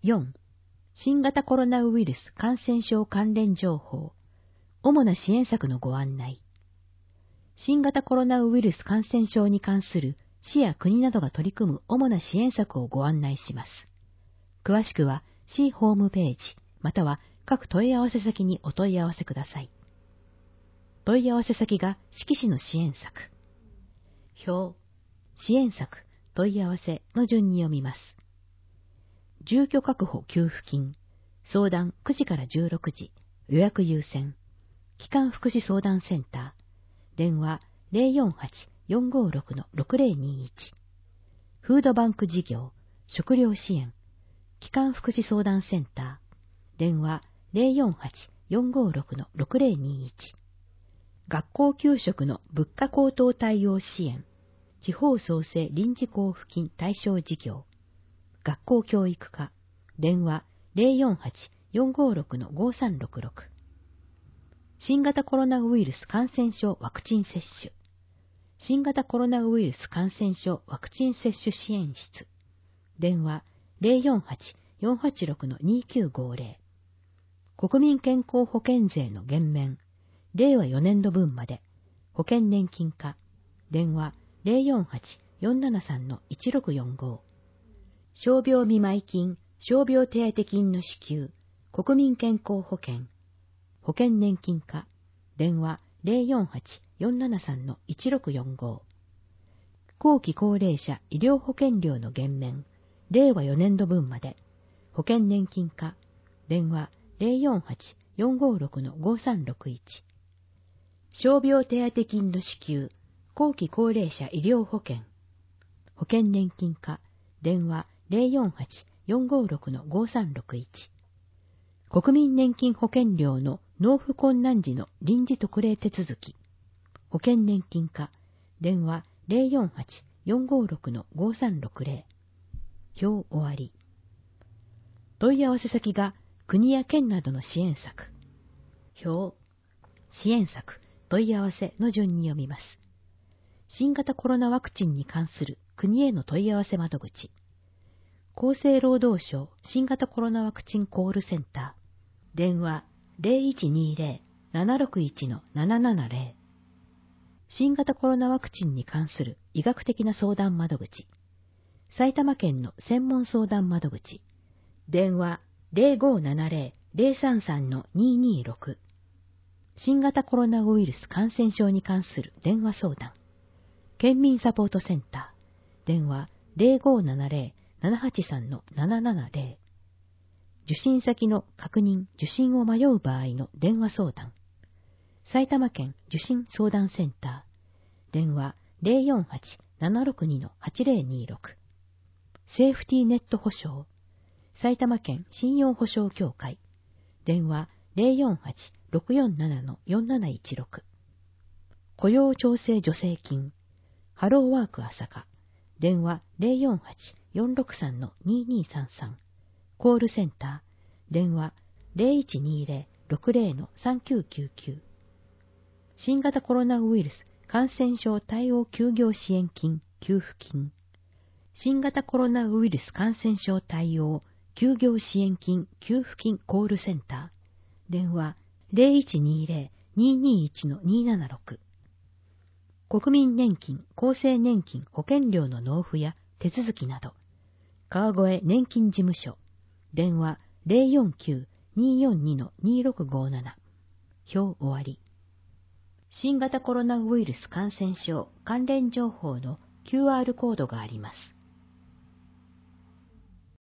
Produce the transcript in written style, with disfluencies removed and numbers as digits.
4、新型コロナウイルス感染症関連情報、主な支援策のご案内。新型コロナウイルス感染症に関する市や国などが取り組む主な支援策をご案内します。詳しくは市ホームページ、または各問い合わせ先にお問い合わせください。問い合わせ先が志木市の支援策。表、支援策、問い合わせの順に読みます。住居確保給付金、相談9時から16時、予約優先、基幹福祉相談センター、電話 048-456-6021、フードバンク事業、食料支援、基幹福祉相談センター、電話 048-456-6021、学校給食の物価高騰対応支援、地方創生臨時交付金対象事業、学校教育課、電話 048-456-5366、新型コロナウイルス感染症ワクチン接種、新型コロナウイルス感染症ワクチン接種支援室、電話 048-486-2950、国民健康保険税の減免、令和4年度分まで、保険年金課、電話 048-473-1645、傷病見舞金、傷病手当金の支給、国民健康保険、保険年金課、電話 048-473-1645、後期高齢者医療保険料の減免、令和4年度分まで、保険年金課、電話 048-456-5361、傷病手当金の支給、後期高齢者医療保険、保険年金課、電話 048-456-5361、国民年金保険料の納付困難時の臨時特例手続き、保険年金課、電話 048-456-5360、表終わり。問い合わせ先が国や県などの支援策。表、支援策、問い合わせの順に読みます。新型コロナワクチンに関する国への問い合わせ窓口。厚生労働省新型コロナワクチンコールセンター。電話 0120-761-770。新型コロナワクチンに関する医学的な相談窓口。埼玉県の専門相談窓口。電話 0570-033-226。新型コロナウイルス感染症に関する電話相談。県民サポートセンター。電話 0570-783-770。受診先の確認・受診を迷う場合の電話相談。埼玉県受診相談センター。電話 048-762-8026。セーフティーネット保証。埼玉県信用保証協会。電話 048-647-4716。雇用調整助成金。ハローワーク朝霞。電話 048-463-2233。コールセンター。電話 0120-60-3999。新型コロナウイルス感染症対応休業支援金給付金。新型コロナウイルス感染症対応休業支援金給付金コールセンター。電話 0120-221-276。国民年金、厚生年金保険料の納付や手続きなど。川越年金事務所。電話 049-242-2657。表終わり。新型コロナウイルス感染症関連情報の QR コードがあります。